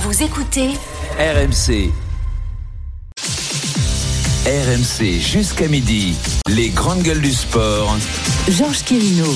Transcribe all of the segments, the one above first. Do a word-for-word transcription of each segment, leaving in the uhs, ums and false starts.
Vous écoutez R M C. R M C jusqu'à midi, les grandes gueules du sport. Georges Quirino.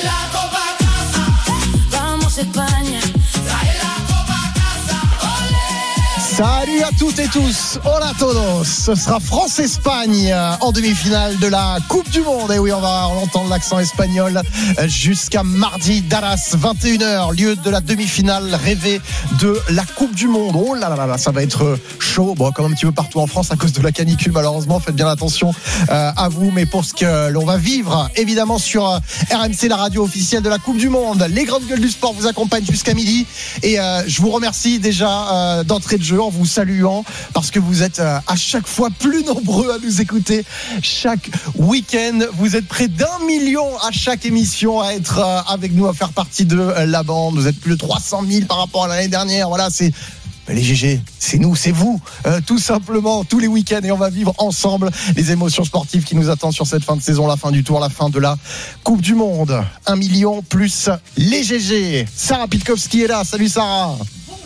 Salut à toutes et tous, hola todos. Ce sera France-Espagne en demi-finale de la Coupe du Monde. Et oui, on va entendre l'accent espagnol jusqu'à mardi. Dallas, vingt et une heures, lieu de la demi-finale rêvée de la Coupe du Monde. Oh là là là, ça va être chaud. Bon, comme un petit peu partout en France à cause de la canicule, malheureusement. Faites bien attention euh, à vous. Mais pour ce que l'on va vivre, évidemment, sur euh, R M C, la radio officielle de la Coupe du Monde, les grandes gueules du sport vous accompagnent jusqu'à midi. Et euh, je vous remercie déjà euh, d'entrée de jeu en vous saluant parce que vous êtes euh, à chaque fois plus nombreux à nous écouter chaque week-end. Vous êtes près d'un million à chaque émission à être euh, avec nous, à faire partie de euh, la bande. Vous êtes plus de trois cent mille par rapport à l'année dernière. Voilà, c'est les G G, c'est nous, c'est vous, euh, tout simplement, tous les week-ends, et on va vivre ensemble les émotions sportives qui nous attendent sur cette fin de saison, la fin du tour, la fin de la Coupe du Monde. Un million plus les G G. Sarah Pitkowski est là. Salut Sarah.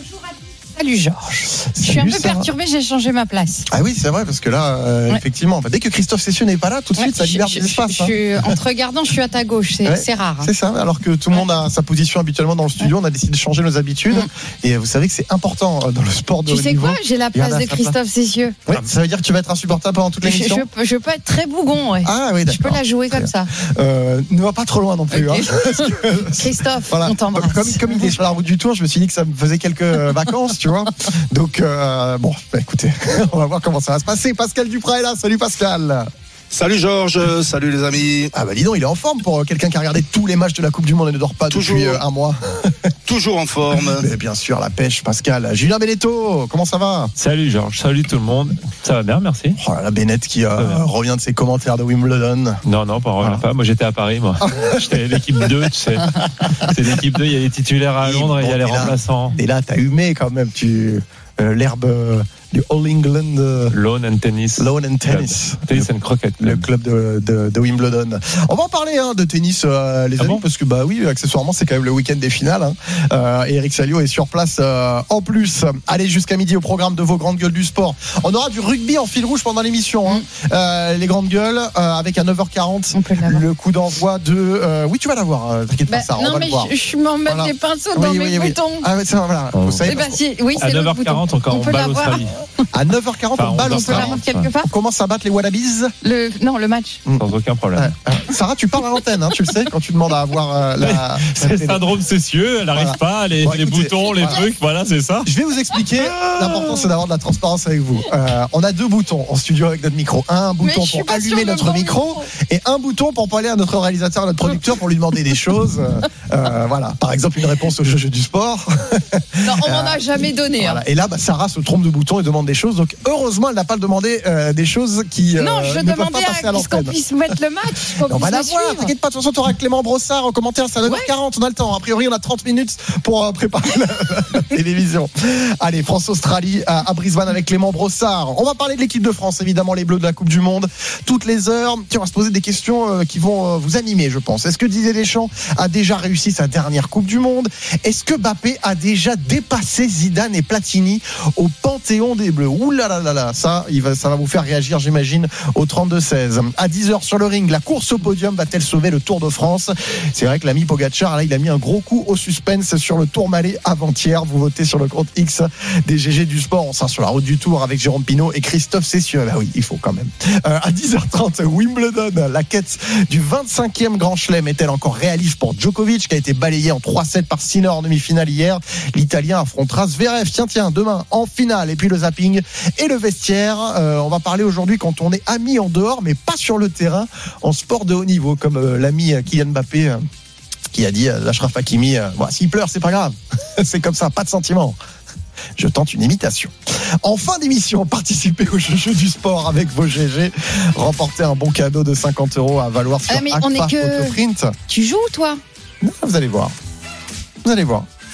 Salut Georges. Je suis un peu perturbée, j'ai changé ma place. Ah oui, c'est vrai, parce que là, euh, ouais. effectivement, dès que Christophe Cessieux n'est pas là, tout de suite, ouais, ça libère des espaces. Je, je, hein. En te regardant, je suis à ta gauche, c'est, ouais, c'est rare. Hein. C'est ça, alors que tout le monde a sa position habituellement dans le studio, ouais. On a décidé de changer nos habitudes. Ouais. Et vous savez que c'est important dans le sport de haut niveau. Tu sais quoi, j'ai la place de Christophe Cessieux. Ouais, ça veut dire que tu vas être insupportable pendant toute l'émission. Je, je, je peux être très bougon, ouais. Ah oui, d'accord. Je peux la jouer comme ça. Euh, ne va pas trop loin non plus. Okay. Hein, que, Christophe, voilà, on t'embrasse. Comme, comme il est sur la route du Tour, je me suis dit que ça me faisait quelques vacances, tu vois. Donc Donc euh, bon, bah écoutez, on va voir comment ça va se passer. Pascal Duprat est là. Salut Pascal. Salut Georges, salut les amis. Ah bah dis donc, il est en forme pour quelqu'un qui a regardé tous les matchs de la Coupe du Monde et ne dort pas toujours, depuis euh, un mois. Toujours en forme. Mais bien sûr, la pêche, Pascal. Julien Benetto, comment ça va? Salut Georges, salut tout le monde. Ça va bien, merci. Oh là là, Bennett qui euh, revient de ses commentaires de Wimbledon. Non, non, pas, voilà. pas. Moi j'étais à Paris, moi. J'étais à l'équipe deux, tu sais. C'est l'équipe deux, il y a les titulaires à Londres et il bon, y a les remplaçants. Et là, t'as humé quand même, tu... Euh, l'herbe euh, du All England euh, Lawn and Tennis Lawn and Tennis Tennis and Croquet le club de, de, de Wimbledon. On va en parler hein, de tennis euh, les ah amis bon parce que bah oui accessoirement c'est quand même le week-end des finales hein. euh, et Eric Salio est sur place euh, en plus. Allez, jusqu'à midi au programme de vos grandes gueules du sport. On aura du rugby en fil rouge pendant l'émission hein. euh, les grandes gueules euh, avec à neuf heures quarante le coup d'envoi de euh, oui tu vas l'avoir euh, t'inquiète bah, pas ça non, on va mais le voir. Je, je m'en mets voilà. des pinceaux oui, dans oui, mes oui, boutons oui. Ah, ça, voilà. oh. Vous savez, bah, si, oui, à neuf heures quarante encore on, on balle Australie. À neuf heures quarante enfin, on balle Australie. On commence à battre les Wallabies. Le non le match. Sans aucun problème. Ouais. Sarah, tu parles à l'antenne, hein, tu le sais, quand tu demandes à avoir euh, la. C'est le syndrome Cessieux, elle n'arrive voilà. pas, les, bon, les écoutez, boutons, les voilà. trucs, voilà, c'est ça. Je vais vous expliquer. L'important, c'est d'avoir de la transparence avec vous. Euh, on a deux boutons en studio avec notre micro. Un bouton pour allumer notre micro, micro et un bouton pour parler à notre réalisateur, à notre producteur, pour lui demander des choses. Euh, voilà. Par exemple, une réponse au jeu, jeu du sport. Non, on m'en a jamais donné. Voilà. Hein. Et là, bah, Sarah se trompe de bouton et demande des choses. Donc, heureusement, elle n'a pas demandé euh, des choses qui euh, non, je ne peuvent pas passer à, à l'antenne. Qu'on puisse mettre le match. On va la voir, t'inquiète pas. De toute façon, tu auras Clément Brossard en commentaire. C'est à neuf heures quarante, ouais. On a le temps. A priori, on a trente minutes pour euh, préparer la, la télévision. Allez, France-Australie à, à Brisbane avec Clément Brossard. On va parler de l'équipe de France, évidemment, les Bleus de la Coupe du Monde. Toutes les heures, tiens, on va se poser des questions euh, qui vont euh, vous animer, je pense. Est-ce que Didier Deschamps a déjà réussi sa dernière Coupe du Monde? Est-ce que Mbappé a déjà dépassé Zidane et Platini au Panthéon des Bleus? Ouh là là là là, ça, il va, ça va vous faire réagir, j'imagine, au trente-deux seize. À dix heures sur le ring, la course au podium va-t-elle sauver le Tour de France? C'est vrai que l'ami Pogacar, là, il a mis un gros coup au suspense sur le Tourmalet avant-hier. Vous votez sur le compte X des G G du sport. On sera sur la route du Tour avec Jérôme Pinault et Christophe Cessieux. Bah oui, il faut quand même. Euh, à dix heures trente, Wimbledon, la quête du vingt-cinquième Grand Chelem est-elle encore réaliste pour Djokovic, qui a été balayé en trois sept par Sinner en demi-finale hier? L'Italien affrontera Zverev. Tiens, tiens, demain en finale. Et puis le zapping et le vestiaire. Euh, on va parler aujourd'hui quand on est amis en dehors, mais pas sur le terrain, en sport de haut niveau, comme euh, l'ami Kylian Mbappé euh, qui a dit à Achraf Hakimi, euh, bon, s'il pleure, c'est pas grave. C'est comme ça, pas de sentiment. Je tente une imitation. En fin d'émission, participez au jeu, jeu du sport avec vos G G. Remportez un bon cadeau de cinquante euros à valoir sur ah, Agfa que... Autoprint. Tu joues, toi? Non, vous allez voir. Vous allez voir.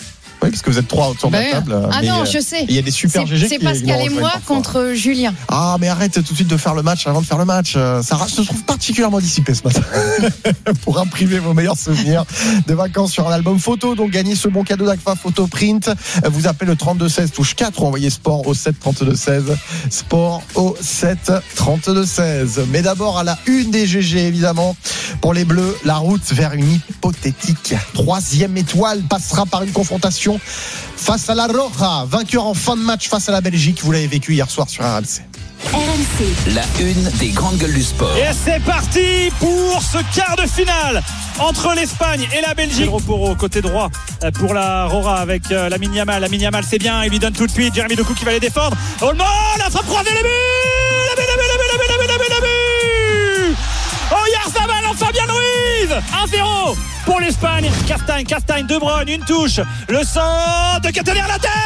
Oui, parce que vous êtes trois autour de Ben, la table. ah mais, non, euh, je sais. Il y a des super C'est, G G c'est qui Pascal qui et nous moi rejoignent parfois. contre Julien. Ah, mais arrête tout de suite de faire le match avant de faire le match. Euh, Sarah, je te trouve particulièrement dissipé ce matin pour imprimer vos meilleurs souvenirs de vacances sur un album photo. Donc, gagnez ce bon cadeau d'Agfa Photo Print. Vous appelez le trente-deux seize touche quatre ou envoyez sport au sept trente-deux seize. Sport au sept trente-deux seize. Mais d'abord, à la une des G G, évidemment, pour les Bleus, la route vers une hypothétique troisième étoile passera par une confrontation face à la Roja, vainqueur en fin de match face à la Belgique. Vous l'avez vécu hier soir sur R M C. R M C. La une des grandes gueules du sport. Et c'est parti pour ce quart de finale entre l'Espagne et la Belgique. Poro côté droit pour la Rora avec Lamine Yamal. Lamine Yamal, c'est bien, il lui donne tout de suite. Jérémy Doku qui va les défendre. Olmo, la frappe croisée, le but, le but, le but, le but, le but, le but, le but, le but. Oh, Yarzabal en Fabien Ruiz. un zéro pour l'Espagne. Castagne, Castagne, De Bruyne, une touche. Le centre de Ketteler à la tête.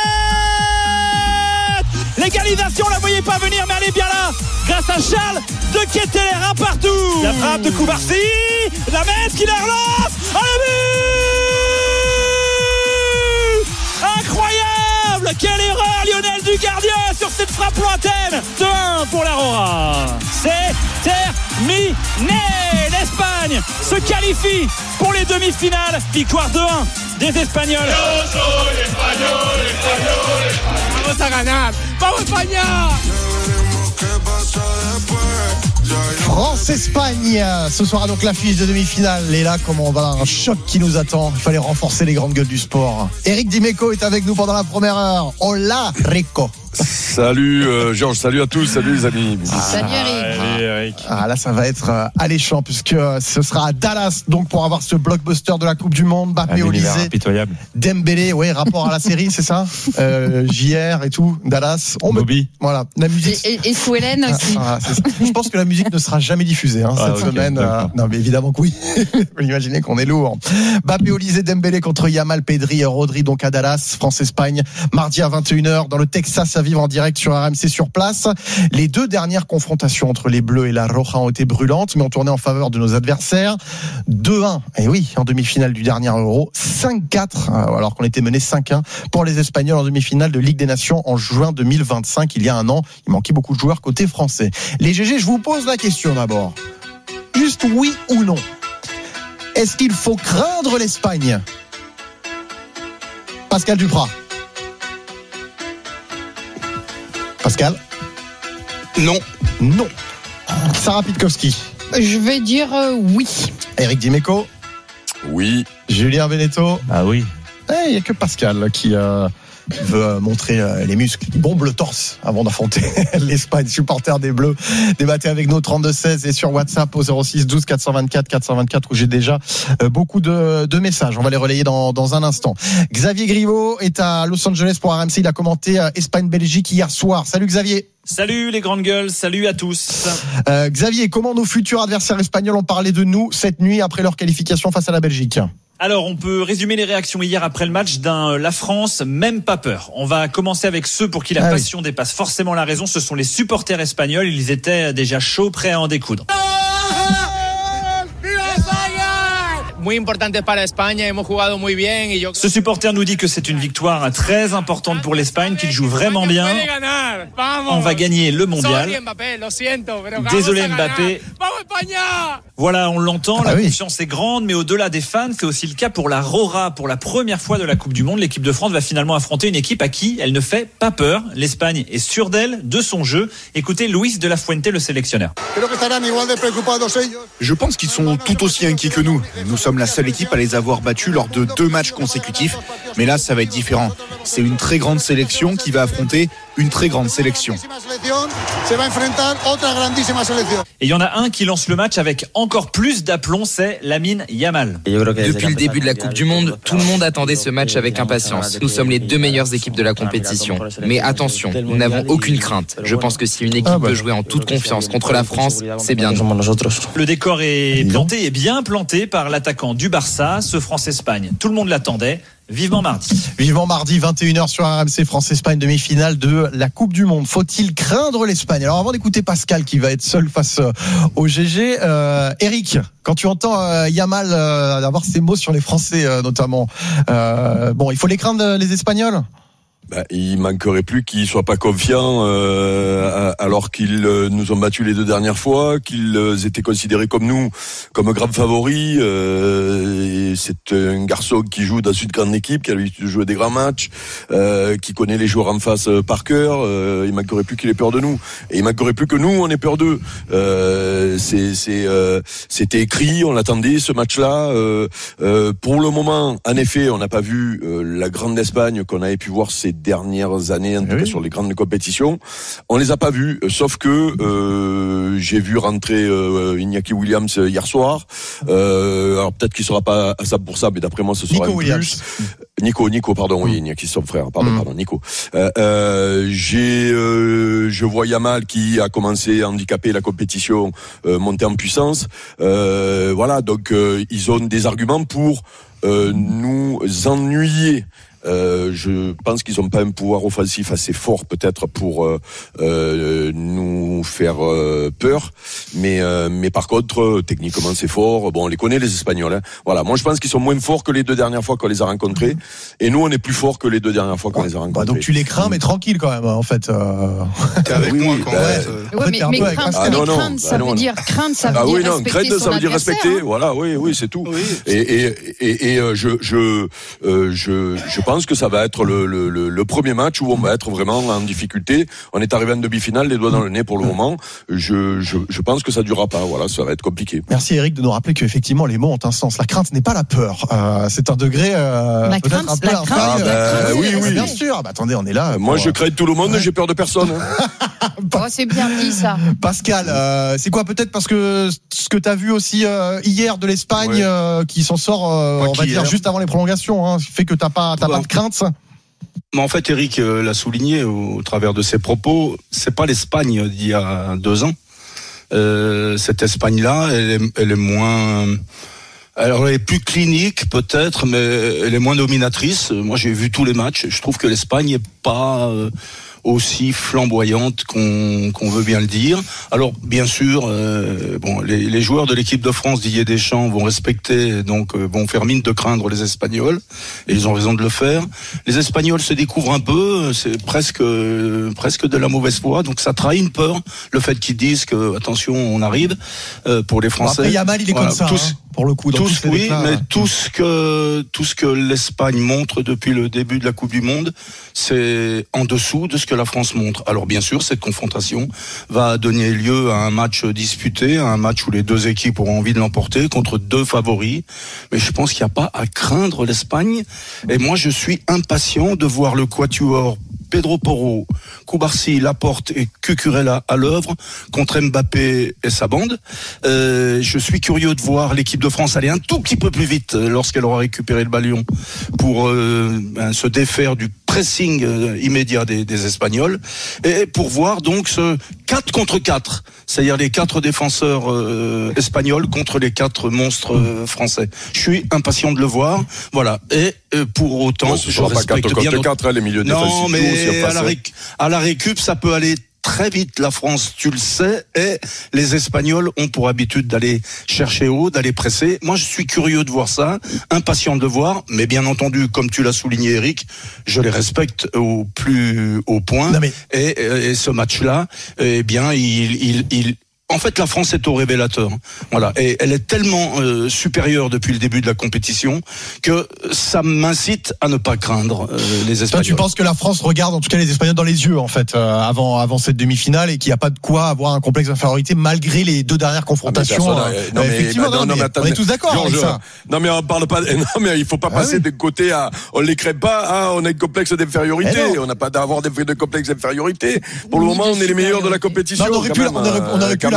L'égalisation, on la voyait pas venir, mais elle est bien là. Grâce à Charles de Ketteler, un partout. La frappe de Koubarsi. La Metz qui la relance. Oh, le but. Incroyable. Quelle erreur, Lionel du gardien sur cette frappe lointaine. deux un pour la Rora. C'est terminé. L'Espagne se qualifie pour les demi-finales. Victoire deux un des Espagnols. Vamos a ganar. Vamos España. France-Espagne, ce sera donc l'affiche de demi-finale. Et là, comme on va avoir un choc qui nous attend, il fallait renforcer les grandes gueules du sport. Eric Dimeco est avec nous pendant la première heure. Hola, Rico. Salut euh, Georges, salut à tous, salut les amis. Ah, salut Eric. Allez, Eric. Ah, là, ça va être euh, alléchant puisque euh, ce sera à Dallas donc pour avoir ce blockbuster de la Coupe du Monde. Mbappé, Un univers Olysée, impitoyable. Dembélé, ouais, rapport à la série, c'est ça euh, J R et tout, Dallas. On me... Bobby. Voilà, la musique. Et, et, et sous Hélène aussi. Ah, c'est ça. Je pense que la musique ne sera jamais diffusée hein, Ah, cette okay, semaine. d'accord. Euh, non, mais évidemment que oui. Vous imaginez qu'on est lourd. Mbappé, Olysée, Dembélé contre Yamal, Pedri et Rodri donc à Dallas, France-Espagne, mardi à vingt et une heures dans le Texas à vivre en direct sur R M C sur place. Les deux dernières confrontations entre les Bleus et la Roja ont été brûlantes, mais ont tourné en faveur de nos adversaires. deux un, et oui, en demi-finale du dernier Euro. cinq quatre, alors qu'on était mené cinq un pour les Espagnols en demi-finale de Ligue des Nations en juin deux mille vingt-cinq, il y a un an. Il manquait beaucoup de joueurs côté français. Les G G, je vous pose la question d'abord. Juste oui ou non. Est-ce qu'il faut craindre l'Espagne ? Pascal Duprat. Pascal ? Non. Non. Sarah Pitkowski. Je vais dire euh, oui. Eric Dimeco. Oui. Julien Beneteau. Ah oui. Eh, il n'y a que Pascal qui euh, veut euh, montrer euh, les muscles, qui bombe le torse avant d'affronter l'Espagne. Supporter des Bleus, débattez avec nous trente-deux seize et sur WhatsApp au zéro six douze quatre cent vingt-quatre quatre cent vingt-quatre où j'ai déjà euh, beaucoup de, de messages. On va les relayer dans, dans un instant. Xavier Griveaux est à Los Angeles pour R M C. Il a commenté euh, Espagne-Belgique hier soir. Salut Xavier. Salut les grandes gueules, salut à tous. Euh, Xavier, comment nos futurs adversaires espagnols ont parlé de nous cette nuit après leur qualification face à la Belgique ? Alors, on peut résumer les réactions hier après le match d'un La France, même pas peur. On va commencer avec ceux pour qui la ah passion oui. dépasse forcément la raison. Ce sont les supporters espagnols. Ils étaient déjà chauds, prêts à en découdre. Muy importante para España, hemos jugado muy bien y yo Ce supporter nous dit que c'est une victoire très importante pour l'Espagne, qu'il joue vraiment bien. On va gagner le mondial. Désolé Mbappé. Voilà, on l'entend, la Ah oui. confiance est grande, mais au-delà des fans, c'est aussi le cas pour la Rora. Pour la première fois de la Coupe du Monde, l'équipe de France va finalement affronter une équipe à qui elle ne fait pas peur. L'Espagne est sûre d'elle, de son jeu. Écoutez Luis de la Fuente, le sélectionneur. Je pense qu'ils sont tout aussi inquiets que nous. Nous sommes la seule équipe à les avoir battus lors de deux matchs consécutifs. Mais là, ça va être différent. C'est une très grande sélection qui va affronter une très grande sélection. Et il y en a un qui lance le match avec encore plus d'aplomb, c'est Lamine Yamal. Depuis le début de la Coupe du Monde, tout le monde attendait ce match avec impatience. Nous sommes les deux meilleures équipes de la compétition. Mais attention, nous n'avons aucune crainte. Je pense que si une équipe Ah bah. peut jouer en toute confiance contre la France, c'est bien nous. Le décor est planté et bien planté par l'attaquant du Barça, ce France-Espagne. Tout le monde l'attendait. Vivement mardi. Vivement mardi, vingt et une heures sur R M C, France-Espagne, demi-finale de la Coupe du Monde. Faut-il craindre l'Espagne? Alors avant d'écouter Pascal qui va être seul face au G G, euh, Eric, quand tu entends euh, Yamal euh, avoir ces mots sur les Français euh, notamment, euh, bon, il faut les craindre les Espagnols? Ben, il manquerait plus qu'ils soient pas confiants euh, alors qu'ils nous ont battus les deux dernières fois, qu'ils étaient considérés comme nous, comme grands favoris. Euh, c'est un garçon qui joue dans une grande équipe, qui a l'habitude de jouer des grands matchs, euh, qui connaît les joueurs en face par cœur. Euh, il manquerait plus qu'il ait peur de nous, et il manquerait plus que nous on ait peur d'eux. Euh, c'est, c'est, euh, c'était écrit, on l'attendait ce match-là. Euh, euh, pour le moment, en effet, on n'a pas vu euh, la grande Espagne qu'on avait pu voir ces dernières années, en tout oui. cas sur les grandes compétitions. On les a pas vus, sauf que euh, j'ai vu rentrer euh, Iñaki Williams hier soir. Euh, alors peut-être qu'il sera pas à ça pour ça, mais d'après moi ce sera Nico un plus. Nico, Nico, pardon, oui, Iñaki son frère, pardon, mm. pardon, Nico. Euh, euh, j'ai, euh, je vois Yamal qui a commencé à handicaper la compétition, euh, monter en puissance. Euh, voilà, donc euh, ils ont des arguments pour euh, nous ennuyer. Euh, je pense qu'ils n'ont pas un pouvoir offensif assez fort peut-être pour euh, euh, nous faire euh, peur, mais euh, mais par contre techniquement c'est fort. Bon, on les connaît les Espagnols. Hein. Voilà, moi je pense qu'ils sont moins forts que les deux dernières fois qu'on les a rencontrés, et nous on est plus forts que les deux dernières fois qu'on ouais. les a rencontrés. Bah donc tu les crains, mais tranquille quand même en fait. Euh... T'es avec oui, moi quand bah, ouais, ouais, mais, mais crainte, ah, non, non, crainte, ça bah, veut dire crainte, ça veut ah, dire oui, non, respecter crainte, ça veut dire respecter. Hein. Voilà, oui, oui, c'est tout. Oui. Et et et, et euh, je je euh, je je pense que ça va être le, le, le, le premier match où on va être vraiment en difficulté. On est arrivé en demi-finale, les doigts dans le nez pour le moment. Je, je, je pense que ça durera pas. Voilà, ça va être compliqué. Merci Eric de nous rappeler qu'effectivement les mots ont un sens. La crainte n'est pas la peur. Euh, c'est un degré euh, la peut-être crainte, un peu la crainte, ah, la bah, crainte, oui, oui, oui, bien sûr. Bah, attendez, on est là. Moi, pour... je crains tout le monde. Ouais. J'ai peur de personne. Hein. Oh, c'est bien dit ça. Pascal, euh, c'est quoi peut-être parce que ce que tu as vu aussi euh, hier de l'Espagne ouais. euh, qui s'en sort, euh, on va dire juste avant les prolongations, hein, fait que t'as pas, t'as bah, pas de crainte. Mais en fait, Eric euh, l'a souligné au, au travers de ses propos. C'est pas l'Espagne d'il y a deux ans. Euh, cette Espagne-là, elle est, elle est moins. Alors, elle est plus clinique peut-être, mais elle est moins dominatrice. Moi, j'ai vu tous les matchs. Je trouve que l'Espagne est pas euh, aussi flamboyante qu'on, qu'on veut bien le dire. Alors, bien sûr, euh, bon, les, les joueurs de l'équipe de France, Didier Deschamps, vont respecter, donc euh, vont faire mine de craindre les Espagnols, et ils ont raison de le faire. Les Espagnols se découvrent un peu, c'est presque euh, presque de la mauvaise foi, donc ça trahit une peur, le fait qu'ils disent que attention, on arrive euh, pour les Français. Bon, après, Yamal, il est voilà, comme ça. Tous, hein. Pour le coup, dans tout tous ce, oui, déclats, mais ouais. tout ce que tout ce que l'Espagne montre depuis le début de la Coupe du Monde, c'est en dessous de ce que la France montre. Alors bien sûr, cette confrontation va donner lieu à un match disputé, à un match où les deux équipes auront envie de l'emporter contre deux favoris. Mais je pense qu'il n'y a pas à craindre l'Espagne. Et moi, je suis impatient de voir le quatuor Pedro Porro, Cubarsí, Laporte et Cucurella à l'œuvre contre Mbappé et sa bande. Euh, je suis curieux de voir l'équipe de France aller un tout petit peu plus vite lorsqu'elle aura récupéré le ballon pour euh, ben, se défaire du pressing euh, immédiat des, des Espagnols, et pour voir donc ce quatre contre quatre, c'est-à-dire les quatre défenseurs euh, espagnols contre les quatre monstres euh, français. Je suis impatient de le voir, voilà. Et euh, pour autant, bon, ce je respecte pas quatre bien contre quatre, hein, les milieux défensifs. Non, mais à la, réc- à la récup, ça peut aller très vite. La France, tu le sais, et les Espagnols ont pour habitude d'aller chercher haut, d'aller presser. Moi, je suis curieux de voir ça, impatient de voir, mais bien entendu, comme tu l'as souligné, Eric, je les respecte au plus haut point. Non mais... et, et ce match-là, eh bien, il, il, il en fait, la France est au révélateur. Voilà. Et elle est tellement euh, supérieure depuis le début de la compétition que ça m'incite à ne pas craindre euh, les Espagnols. Toi, tu penses que la France regarde en tout cas les Espagnols dans les yeux, en fait, euh, avant, avant cette demi-finale, et qu'il n'y a pas de quoi avoir un complexe d'infériorité malgré les deux dernières confrontations. Ah, euh, non, mais, effectivement, non, non, mais, mais on est tous d'accord Georges, avec ça. Non, mais on parle pas. Non, mais il faut pas ah, passer oui. de côté à. On les crée pas. Ah, on a un complexe d'infériorité. On n'a pas d'avoir de complexe d'infériorité. Pour le moment, on est les meilleurs de la compétition. Non, on aurait pu, on aurait, on aurait pu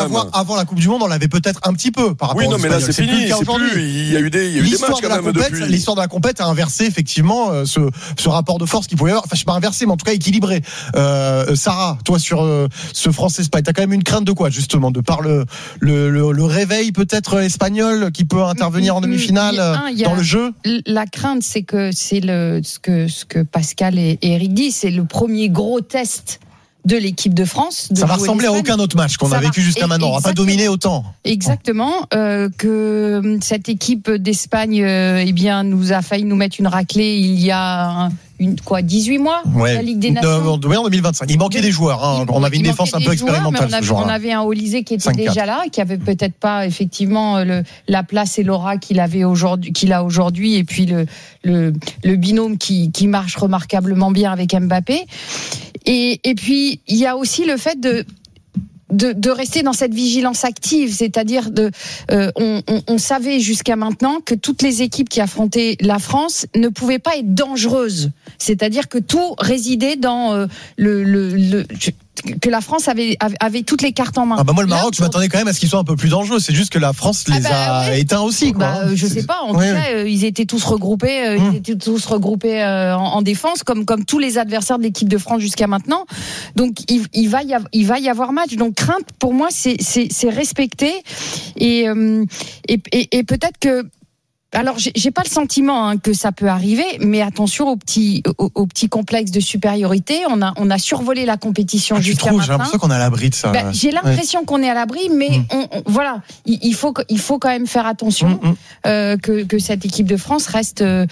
l'avoir avant la Coupe du Monde, on l'avait peut-être un petit peu par rapport oui, non, aux mais là, Espagnols. c'est, c'est fini, c'est plus. Il y a eu des, il y a eu des matchs de quand même compète, depuis. L'histoire de la compète a inversé effectivement euh, ce, ce rapport de force qu'il pouvait y avoir. Enfin, je sais pas inversé, mais en tout cas équilibré. Euh, Sarah, toi sur euh, ce France-Espagne, t'as quand même une crainte de quoi justement, de par le le, le, le réveil peut-être espagnol qui peut intervenir en demi-finale un, dans le jeu. La crainte, c'est que c'est le ce que ce que Pascal et Eric disent, c'est le premier gros test de l'équipe de France. De ça va ressembler à aucun autre match qu'on ça a vécu va... jusqu'à maintenant. On va pas dominer autant. Exactement. Euh, que cette équipe d'Espagne, euh, eh bien, nous a failli nous mettre une raclée il y a une quoi, dix-huit mois. Ouais. La Ligue des Nations. Oui, en deux mille vingt-cinq. Il manquait des joueurs. Hein. On avait une défense un peu expérimentale. On avait, on avait un Olysée qui était cinq déjà là, qui avait peut-être pas effectivement le, la place et l'aura qu'il avait aujourd'hui, qu'il a aujourd'hui, et puis le le, le binôme qui qui marche remarquablement bien avec Mbappé. Et, et puis, il y a aussi le fait de, de, de rester dans cette vigilance active, c'est-à-dire de, euh, on, on, on savait jusqu'à maintenant que toutes les équipes qui affrontaient la France ne pouvaient pas être dangereuses. C'est-à-dire que tout résidait dans euh, le, le, le que la France avait, avait toutes les cartes en main. Ah bah moi le Maroc, Là, je m'attendais quand même à ce qu'ils soient un peu plus dangereux. C'est juste que la France les ah bah, a ouais. éteints aussi, quoi. Bah, je sais pas. En ouais, tout cas, ouais. euh, ils étaient tous regroupés, euh, hum. ils étaient tous regroupés euh, en, en défense, comme comme tous les adversaires de l'équipe de France jusqu'à maintenant. Donc il, il va y avoir, il va y avoir match. Donc crainte pour moi, c'est c'est, c'est respecter et, euh, et et et peut-être que. Alors, j'ai, j'ai pas le sentiment hein, que ça peut arriver, mais attention au petit, au, au petit complexe de supériorité. On a, on a survolé la compétition ah, jusqu'à trouves, maintenant. J'ai l'impression qu'on est à l'abri de ça. Ben, j'ai l'impression ouais. qu'on est à l'abri, mais mmh. on, on, voilà, il, il faut, il faut quand même faire attention mmh. euh, que, que cette équipe de France reste. Euh,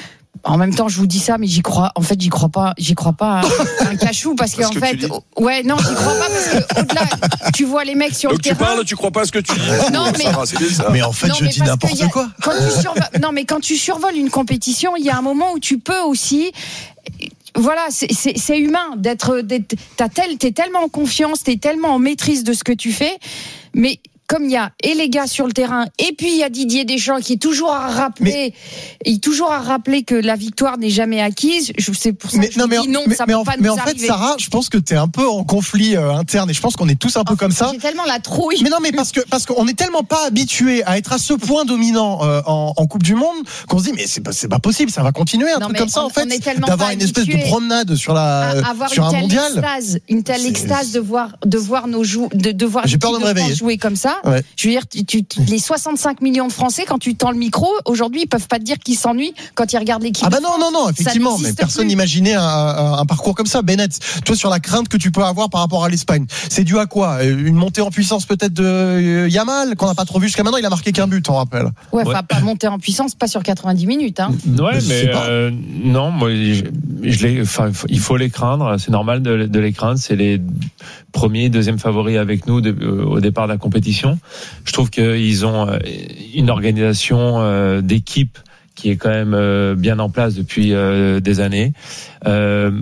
En même temps, je vous dis ça, mais j'y crois. En fait, j'y crois pas. J'y crois pas un, un cachou parce, parce qu'en que fait, ouais, non, j'y crois pas parce que au-delà, tu vois les mecs sur Donc le tu terrain. Tu parles, tu crois pas à ce que tu dis. Non, mais, ça, c'est bien ça. mais en fait, non, je dis n'importe quoi. Quand tu survoles, non, mais quand tu survoles une compétition, il y a un moment où tu peux aussi. Voilà, c'est, c'est, c'est humain d'être. d'être t'as tel, t'es tellement en confiance, t'es tellement en maîtrise de ce que tu fais, mais. Comme il y a et les gars sur le terrain, et puis il y a Didier Deschamps qui est toujours à rappeler, mais, est toujours à rappeler que la victoire n'est jamais acquise. Je sais pour ça mais, que je non, mais, dis non, mais, ça mais peut en, pas mais nous en arriver. fait, Sarah, je pense que t'es un peu en conflit euh, interne, et je pense qu'on est tous un peu oh, comme ça. J'ai tellement la trouille. Mais non, mais parce que parce qu'on est tellement pas habitué à être à ce point dominant euh, en, en Coupe du Monde qu'on se dit mais c'est pas c'est pas possible, ça va continuer un non, truc comme ça on, en fait, d'avoir une espèce de promenade sur la à, sur un mondial. Extase, une telle c'est... extase de voir de voir nos jou- de, de voir J'ai peur de me réveiller. jouer comme ça. Ouais. Je veux dire. Tu, tu, les soixante-cinq millions de Français, quand tu tends le micro, aujourd'hui, ils peuvent pas te dire qu'ils s'ennuient quand ils regardent l'équipe. Ah bah non, non, non, effectivement, mais personne n'imaginait un, un, un parcours comme ça. Bennett, toi, sur la crainte que tu peux avoir par rapport à l'Espagne, c'est dû à quoi? Une montée en puissance peut-être de Yamal, qu'on n'a pas trop vu jusqu'à maintenant, il a marqué qu'un but, on rappelle. Ouais, enfin, ouais. pas monter en puissance, pas sur quatre-vingt-dix minutes. Hein. Ouais, mais euh, non, moi, je, je les, enfin, il faut les craindre, c'est normal de, de les craindre, c'est les premiers, deuxièmes favoris avec nous de, euh, au départ de la compétition. Je trouve qu'ils ont une organisation euh, d'équipe qui est quand même euh, bien en place depuis euh, des années. Euh,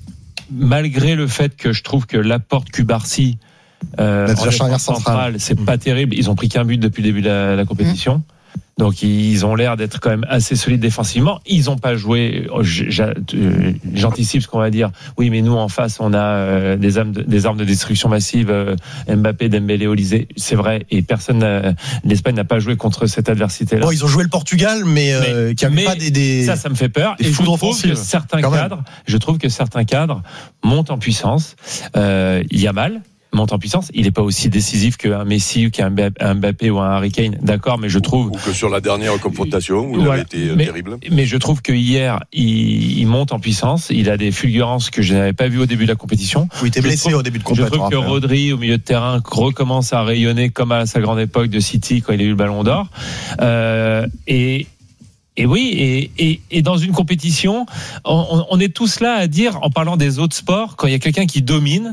malgré le fait que je trouve que Laporte, Cubarsí, euh, en défense centrale, c'est pas terrible. Ils ont pris qu'un but depuis le début de la, la compétition. Mmh. Donc ils ont l'air d'être quand même assez solides défensivement. Ils n'ont pas joué. J'anticipe ce qu'on va dire. Oui, mais nous en face, on a des armes de, des armes de destruction massive. Mbappé, Dembélé, Olysée. C'est vrai. Et personne, l'Espagne n'a pas joué contre cette adversité-là. Bon, ils ont joué le Portugal, mais, mais euh, qui n'avait pas des, des. Ça, ça me fait peur. Et je trouve que certains cadres, je trouve que certains cadres montent en puissance. Euh, Yamal monte en puissance, il n'est pas aussi décisif qu'un Messi ou qu'un Mbappé ou un Harry Kane, d'accord, mais je trouve... Ou que sur la dernière confrontation, où voilà. il a été mais, terrible. Mais je trouve que hier, il, il monte en puissance, il a des fulgurances que je n'avais pas vues au début de la compétition. Oui, il était blessé au début de compétition. Je trouve que Rodri, au milieu de terrain, recommence à rayonner comme à sa grande époque de City, quand il a eu le Ballon d'Or. Euh, et... Et oui, et, et, et dans une compétition, on, on est tous là à dire, en parlant des autres sports, quand il y a quelqu'un qui domine,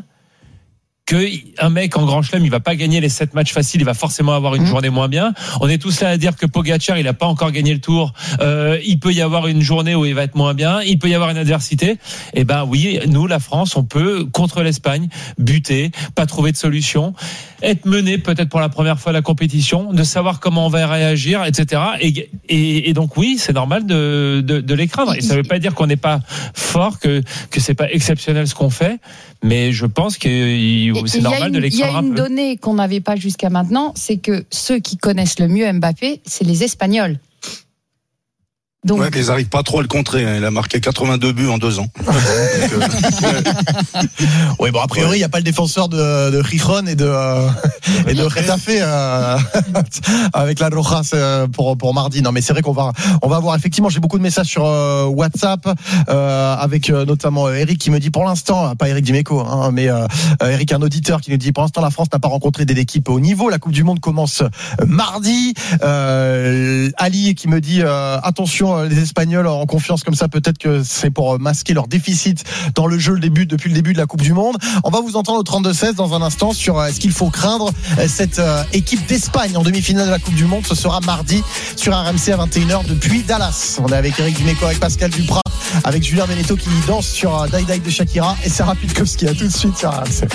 qu'un mec en Grand Chelem, il va pas gagner les sept matchs faciles, il va forcément avoir une mmh. journée moins bien. On est tous là à dire que Pogacar, il a pas encore gagné le Tour. Euh, il peut y avoir une journée où il va être moins bien. Il peut y avoir une adversité. Eh ben oui, nous, la France, on peut contre l'Espagne buter, pas trouver de solution, être mené peut-être pour la première fois la compétition, de savoir comment on va réagir, et cetera. Et, et, et donc oui, c'est normal de, de, de les craindre. Et ça veut pas dire qu'on n'est pas fort, que que c'est pas exceptionnel ce qu'on fait, mais je pense qu'il c'est normal de les craindre. Il y a une donnée qu'on n'avait pas jusqu'à maintenant, c'est que ceux qui connaissent le mieux Mbappé, c'est les Espagnols. Donc... Ouais, mais ils n'arrivent pas trop à le contrer. Hein. Il a marqué quatre-vingt-deux buts en deux ans. Donc, euh... oui, bon, a priori, il ouais. n'y a pas le défenseur de, de Gijón et de, euh, et de Getafe euh, avec la Rojas euh, pour, pour mardi. Non, mais c'est vrai qu'on va, on va voir. Effectivement, j'ai beaucoup de messages sur euh, WhatsApp euh, avec euh, notamment Eric qui me dit pour l'instant, pas Eric Dimeco, hein, mais euh, Eric, un auditeur qui nous dit pour l'instant, la France n'a pas rencontré des équipes au niveau. La Coupe du Monde commence mardi. Euh, Ali qui me dit euh, attention, les Espagnols en confiance comme ça, peut-être que c'est pour masquer leur déficit dans le jeu le début, depuis le début de la Coupe du Monde. On va vous entendre au trente-deux seize dans un instant sur est-ce qu'il faut craindre cette équipe d'Espagne en demi-finale de la Coupe du Monde. Ce sera mardi sur R M C à vingt et une heures depuis Dallas. On est avec Eric Dimeco, avec Pascal Duprat, avec Julien Beneteau qui danse sur Die Die de Shakira et Sarah Pitkowski. À tout de suite sur R M C.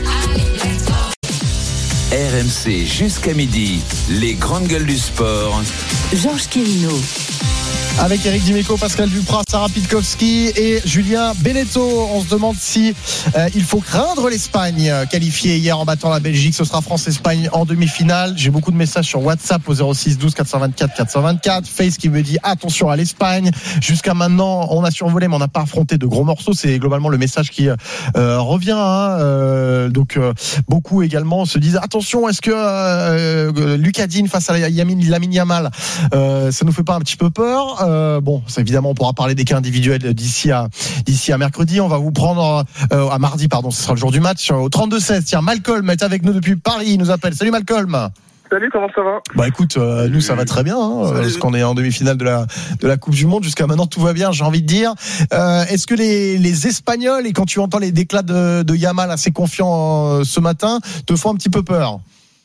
R M C jusqu'à midi, les grandes gueules du sport. Georges Quérino. Avec Eric Dimeco, Pascal Duprat, Sarah Pitkowski et Julien Beneteau. On se demande si euh, il faut craindre l'Espagne, qualifiée hier en battant la Belgique. Ce sera France-Espagne en demi-finale. J'ai beaucoup de messages sur WhatsApp au zéro six douze quatre cent vingt-quatre quatre cent vingt-quatre. Face qui me dit attention à l'Espagne. Jusqu'à maintenant, on a survolé, mais on n'a pas affronté de gros morceaux. C'est globalement le message qui euh, revient. Hein. Euh, donc euh, beaucoup également se disent attention, est-ce que euh, Lucas Digne face à Lamine Yamal, euh, ça nous fait pas un petit peu peur? Euh, bon, c'est évidemment, on pourra parler des cas individuels d'ici à d'ici à mercredi. On va vous prendre euh, à mardi, pardon, ce sera le jour du match. Au trente-deux seize, tiens, Malcolm est avec nous depuis Paris. Il nous appelle. Salut Malcolm. Salut, comment ça va? Bah écoute, euh, nous ça va très bien, hein, parce qu'on est en demi-finale de la de la Coupe du Monde. Jusqu'à maintenant, tout va bien. J'ai envie de dire. Euh, est-ce que les les Espagnols, et quand tu entends les déclats de, de Yamal assez confiant euh, ce matin, te font un petit peu peur?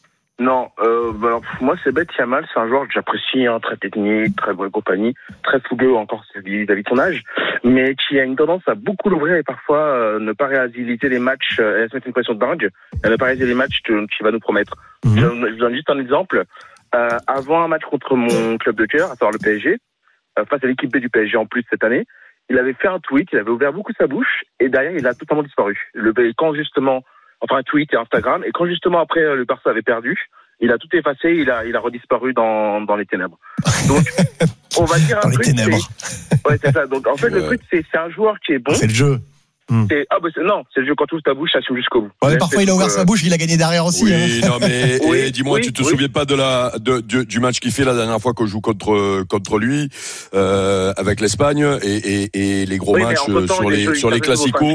Non, euh, bah alors, moi c'est bête, Yamal, c'est un joueur que j'apprécie, hein, très technique, très bonne compagnie, très fougueux encore vis-à-vis de son âge, mais qui a une tendance à beaucoup l'ouvrir et parfois euh, ne pas réaliser les matchs, euh, et se mettre une pression de dingue, et ne pas réaliser les matchs qu'il va nous promettre. Mmh. Je, je vous donne juste un exemple. Euh, avant un match contre mon club de cœur, à savoir le P S G, euh, face à l'équipe B du P S G en plus cette année, il avait fait un tweet, il avait ouvert beaucoup sa bouche, et derrière il a totalement disparu. Le, quand justement... Enfin, un tweet et Instagram. Et quand justement après le Barça avait perdu, il a tout effacé, il a, il a redisparu dans, dans les ténèbres. Donc, on va dire un dans truc. Les ténèbres. C'est... Ouais, c'est ça. Donc, en fait, ouais. le truc, c'est, c'est un joueur qui est bon. C'est le jeu. Hmm. C'est... Ah, bah, c'est... non, c'est le jeu quand tu ouvres ta bouche, ça assume jusqu'au bout. Ouais, mais parfois, il a ouvert euh... sa bouche, il a gagné derrière aussi. Oui, hein. non, mais, oui, et, dis-moi, oui, tu te oui. souviens pas de la, de, du, du match qu'il fait la dernière fois qu'on joue contre, contre lui, euh, avec l'Espagne et, et, et les gros oui, matchs temps, sur les, sur les classicos.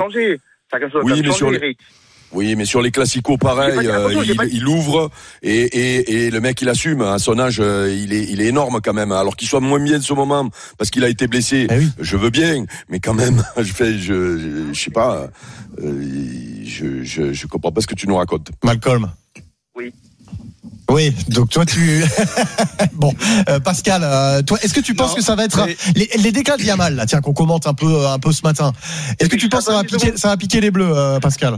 Oui, mais sur les, Oui, mais sur les classicos, pareil, euh, il, pas... il ouvre et, et, et le mec, il assume. À son âge, il est, il est énorme quand même. Alors qu'il soit moins bien de ce moment parce qu'il a été blessé, eh oui. je veux bien, mais quand même, je fais, je, je, je sais pas, euh, je, je, je comprends pas ce que tu nous racontes. Malcolm. Oui. Oui, donc toi tu bon euh, Pascal, euh, toi est-ce que tu penses non, que ça va être mais... les, les déclats de Yamal là, tiens qu'on commente un peu un peu ce matin. Est-ce que tu penses que ça va piquer ça va piquer les bleus, euh, Pascal?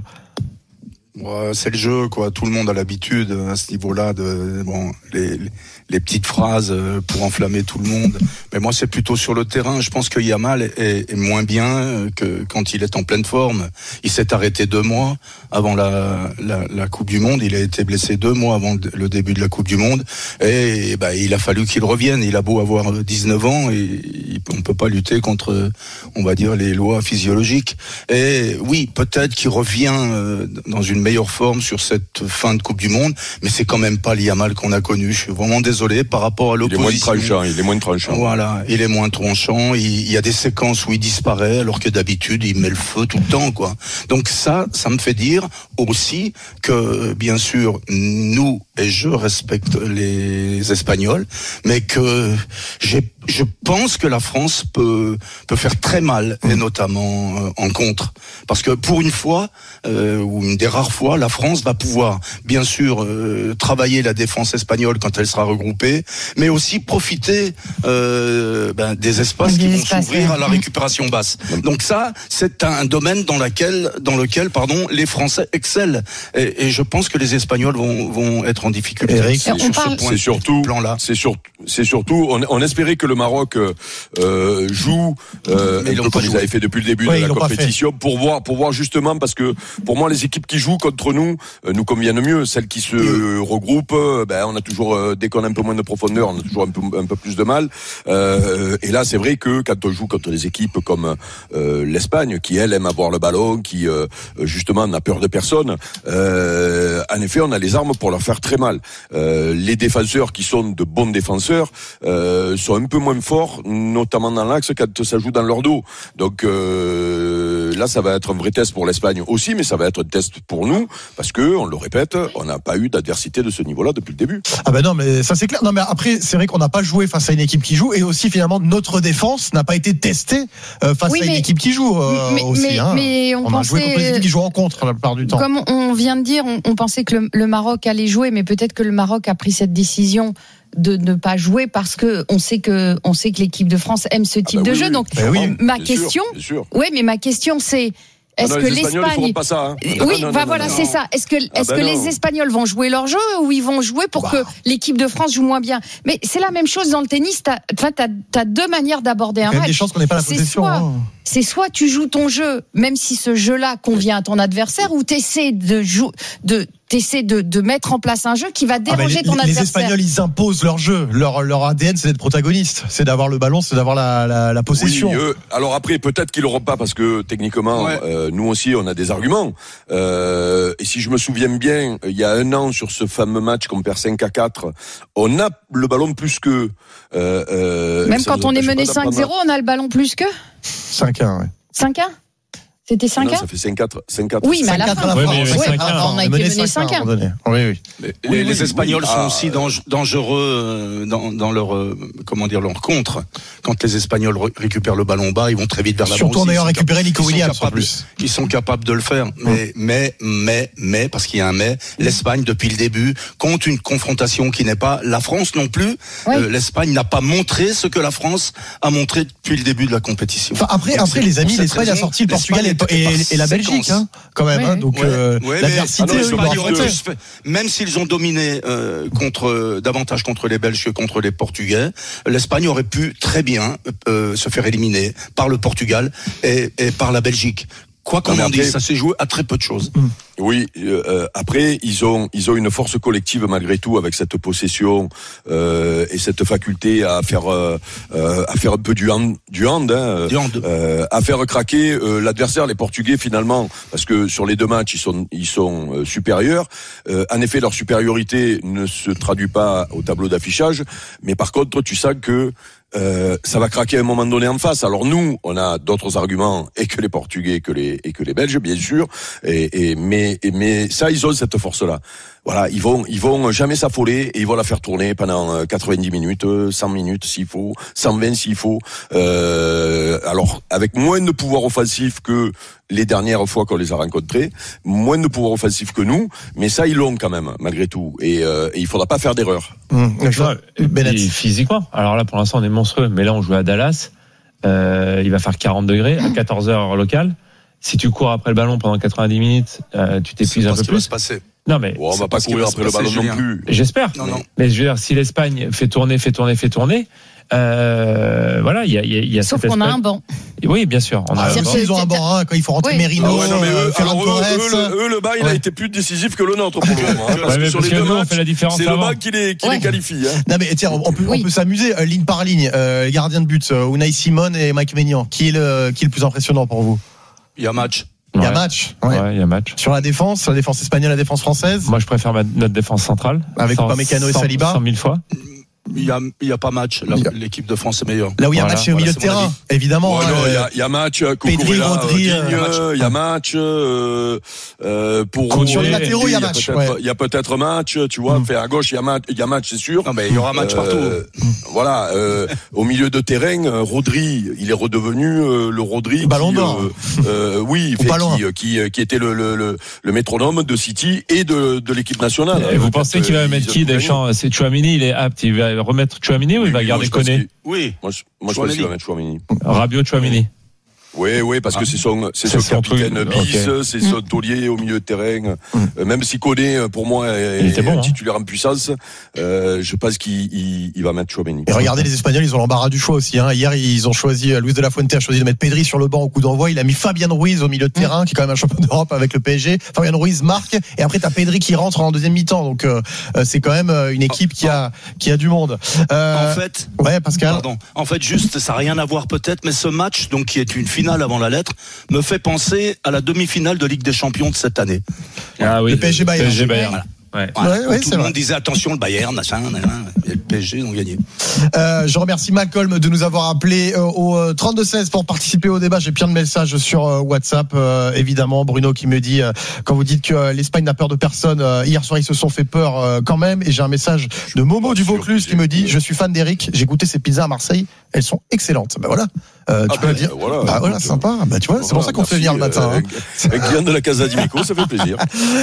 Ouais, c'est le jeu, quoi. Tout le monde a l'habitude à ce niveau-là de bon les, les les petites phrases pour enflammer tout le monde. Mais moi, c'est plutôt sur le terrain. Je pense que Yamal est, est moins bien que quand il est en pleine forme. Il s'est arrêté deux mois avant la, la, la Coupe du Monde. Il a été blessé deux mois avant le début de la Coupe du Monde. Et bah, il a fallu qu'il revienne. Il a beau avoir dix-neuf ans, et on peut pas lutter contre, on va dire, les lois physiologiques. Et oui, peut-être qu'il revient dans une meilleure forme sur cette fin de Coupe du Monde, mais c'est quand même pas le Yamal qu'on a connu. Je suis vraiment désolé par rapport à l'opposition. Il est moins tranchant, il est moins tranchant. Voilà, il est moins tranchant, il, il y a des séquences où il disparaît, alors que d'habitude, il met le feu tout le temps, quoi. Donc ça, ça me fait dire aussi que, bien sûr, nous, et je respecte les Espagnols, mais que j'ai, je pense que la France peut, peut faire très mal, et notamment euh, en contre. Parce que pour une fois, euh, ou une des rares fois, la France va pouvoir, bien sûr, euh, travailler la défense espagnole quand elle sera regroupée, mais aussi profiter euh, ben, des espaces des qui vont s'ouvrir à la récupération basse. Donc ça, c'est un domaine dans lequel, dans lequel, pardon, les Français excellent. Et, et je pense que les Espagnols vont, vont être en difficulté. Eric, c'est, sur parle... ce point, c'est surtout, plan-là. C'est, sur, c'est surtout, on, on espérait que le le Maroc euh, joue euh, un peu comme ils avaient fait depuis le début ouais, de la compétition pour voir, pour voir justement, parce que pour moi, les équipes qui jouent contre nous euh, nous conviennent mieux. Celles qui se euh, regroupent, euh, ben, on a toujours, euh, dès qu'on a un peu moins de profondeur, on a toujours un peu, un peu plus de mal. Euh, et là, c'est vrai que quand on joue contre des équipes comme euh, l'Espagne, qui elle aime avoir le ballon, qui euh, justement n'a peur de personne, euh, en effet, on a les armes pour leur faire très mal. Euh, les défenseurs qui sont de bons défenseurs euh, sont un peu moins forts, notamment dans l'axe quand ça joue dans leur dos. Donc euh, là, ça va être un vrai test pour l'Espagne aussi, mais ça va être un test pour nous parce que, on le répète, on n'a pas eu d'adversité de ce niveau-là depuis le début. Ah ben non, mais ça c'est clair. Non, mais après, c'est vrai qu'on n'a pas joué face à une équipe qui joue, et aussi finalement notre défense n'a pas été testée euh, face oui, à mais, une équipe qui joue euh, mais, aussi. Mais, hein. mais on, on pensait, a joué contre les équipes qui jouent en contre la plupart du temps. Comme on vient de dire, on, on pensait que le, le Maroc allait jouer, mais peut-être que le Maroc a pris cette décision de ne pas jouer parce que on sait que on sait que l'équipe de France aime ce type ah bah oui, de jeu. Donc bah oui, ma question, oui, mais ma question c'est est-ce ah non, que les l'Espagne pas ça, hein. Oui, non, non, bah non, voilà, non, c'est non. ça. Est-ce que est-ce ah bah que non. les Espagnols vont jouer leur jeu ou ils vont jouer pour bah. que l'équipe de France joue moins bien? Mais c'est la même chose dans le tennis. T'as, enfin, t'as, t'as deux manières d'aborder un match. Il y a des chances qu'on n'ait pas la possession. C'est soit, hein. c'est soit tu joues ton jeu, même si ce jeu-là convient à ton adversaire, ou t'essaies de jouer, de t'essaies de, de mettre en place un jeu qui va déranger ah ton les, adversaire. Les Espagnols, ils imposent leur jeu. Leur, leur A D N, c'est d'être protagoniste. C'est d'avoir le ballon, c'est d'avoir la, la, la possession. Oui, eux, alors après, peut-être qu'ils l'auront pas parce que techniquement, ouais. euh, nous aussi, on a des arguments. Euh, et si je me souviens bien, il y a un an, sur ce fameux match qu'on perd cinq à quatre, on a le ballon plus qu'eux. Euh, euh, Même quand on est mené cinq zéro, on a le ballon plus qu'eux cinq un, ouais. cinq un C'était cinq un Ça fait cinq quatre. cinq quatre. Oui, mais à la fin, ouais, ouais, ouais, on a été mené cinq un. Oui, oui. Les, oui, les oui, Espagnols oui. sont Ah. aussi dangereux dans, dans leur, comment dire, leur contre. Quand les Espagnols récupèrent le ballon bas, ils vont très vite vers la Surtout en ayant récupéré Nico Williams en plus. Ils sont capables de le faire. Mais, mais, mais, mais, parce qu'il y a un mais, l'Espagne, depuis le début, compte une confrontation qui n'est pas la France non plus. Oui. Euh, L'Espagne n'a pas montré ce que la France a montré depuis le début de la compétition. Enfin, après, après les amis, l'Espagne a sorti le Portugal et, et, et la Belgique, hein, quand même. Oui. Hein, donc, ouais. Euh, ouais, l'adversité, mais, ah non, eux, fait, même s'ils ont dominé euh, contre davantage contre les Belges que contre les Portugais, l'Espagne aurait pu très bien euh, se faire éliminer par le Portugal et, et par la Belgique. Quoi qu'on en dise, ça s'est joué à très peu de choses. Mmh. Oui, euh, après ils ont ils ont une force collective malgré tout avec cette possession euh, et cette faculté à faire euh, à faire un peu du hand du hand, hein, du hand. Euh, à faire craquer euh, l'adversaire, les Portugais finalement, parce que sur les deux matchs ils sont ils sont euh, supérieurs. Euh, en effet, leur supériorité ne se traduit pas au tableau d'affichage, mais par contre tu sens que Euh, ça va craquer à un moment donné en face. Alors nous, on a d'autres arguments et que les Portugais, que les et que les Belges, bien sûr. Et, et mais et, mais ça, ils ont cette force-là. Voilà, ils vont ils vont jamais s'affoler et ils vont la faire tourner pendant quatre-vingt-dix minutes, cent minutes s'il faut, cent vingt s'il faut. Euh, alors avec moins de pouvoir offensif que les dernières fois qu'on les a rencontrés, moins de pouvoir offensif que nous, mais ça ils l'ont quand même malgré tout. Et, euh, et il faudra pas faire d'erreur. Mmh, et physiquement, alors là pour l'instant on est monstrueux, mais là on joue à Dallas, euh, il va faire quarante degrés à quatorze heures locale. Si tu cours après le ballon pendant quatre-vingt-dix minutes, euh, tu t'épuises un peu plus. Non mais bon, on va pas courir après le ballon non plus. J'espère. Non, non. Mais je veux dire, si l'Espagne fait tourner, fait tourner, fait tourner, euh, voilà, il y a, il y a. Sauf qu'on a un banc. Oui, bien sûr. On a ah, un banc. Ils ont un banc, hein, quand il faut rentrer oui. Merino, ah ouais, non, mais eux, Ferran alors, Torres. Eux, eux, eux, le banc, il ouais. a été plus décisif que le nôtre pour le moment. Hein, parce ouais, que sur les deux matchs, on fait la différence c'est avant. le banc qui les, qui ouais. les qualifie. Hein. Non mais tiens, on peut, oui. on peut s'amuser euh, ligne par ligne. Euh, gardien de but, euh, Unai Simon et Mike Maignan. Qui est le, qui est le plus impressionnant pour vous? Il y a match. Il y a match. Ouais. ouais, il y a match. Sur la défense, la défense espagnole, la défense française. Moi, je préfère ma, notre défense centrale. Avec Upamecano et Saliba. cent mille fois. Il y a, il y a pas match. La, l'équipe de France est meilleure. Là où il y a voilà, match, c'est au voilà, milieu de terrain, évidemment. Ouais, hein, non, il y a, il y a match. Pedri, Rodri, il y a match. Euh, euh, pour sur les latéraux, il y a match. Il ouais. y a peut-être match. Tu vois, mm. fait à gauche, il y a match. Il y a match, c'est sûr. Non, mais il y aura match euh, partout. Voilà. Euh, au milieu de terrain, Rodri, il est redevenu euh, le Rodri. Ballon d'or. Euh, euh, oui, fait, qui, qui, qui était le, le, le, le métronome de City et de, de l'équipe nationale. Et vous pensez qu'il va mettre qui Deschamps? C'est Tchouaméni, il est apte. Il va remettre Tchouaméni ou il va garder Koné? Oui. Moi, je, moi, je pense qu'il va mettre Tchouaméni. Rabiot, Tchouaméni. Oui, oui, parce ah. que c'est son, c'est c'est son capitaine truc. bis, Okay. c'est son taulier au milieu de terrain. Mm. Même si Koné, pour moi, est, il était bon, est hein. titulaire en puissance, euh, je pense qu'il il, il va mettre Tchouaméni. Et regardez, les Espagnols, ils ont l'embarras du choix aussi. Hein. Hier, ils ont choisi, Luis de la Fuente a choisi de mettre Pedri sur le banc au coup d'envoi. Il a mis Fabian Ruiz au milieu de terrain, mm. qui est quand même un champion d'Europe avec le P S G. Fabian Ruiz marque, et après t'as Pedri qui rentre en deuxième mi-temps. Donc euh, c'est quand même une équipe qui a qui a du monde. Euh, en fait, ouais, Pascal. Pardon. En fait, juste, ça n'a rien à voir peut-être, mais ce match, donc qui est une finale avant la lettre, me fait penser à la demi-finale de Ligue des Champions de cette année. Ah oui, le P S G Bayern. P S G Bayern. Voilà. Ouais. Voilà. Ouais, ouais, tout c'est le vrai. monde disait attention le Bayern, machin, et le P S G ont gagné. Euh, je remercie Malcolm de nous avoir appelé euh, au trente-deux seize pour participer au débat. J'ai plein de messages sur euh, WhatsApp, euh, évidemment. Bruno qui me dit euh, quand vous dites que euh, l'Espagne n'a peur de personne, euh, hier soir ils se sont fait peur euh, quand même. Et j'ai un message de Momo du Vaucluse qui me dit je suis fan d'Eric, j'ai goûté ses pizzas à Marseille, elles sont excellentes. Ben voilà. Euh, tu ah peux ben, dire. Voilà, bah voilà, sympa. Bah tu vois, voilà, c'est pour ça qu'on merci, fait venir le matin. Euh, hein. Un client de la Casa d'Imico, ça fait plaisir.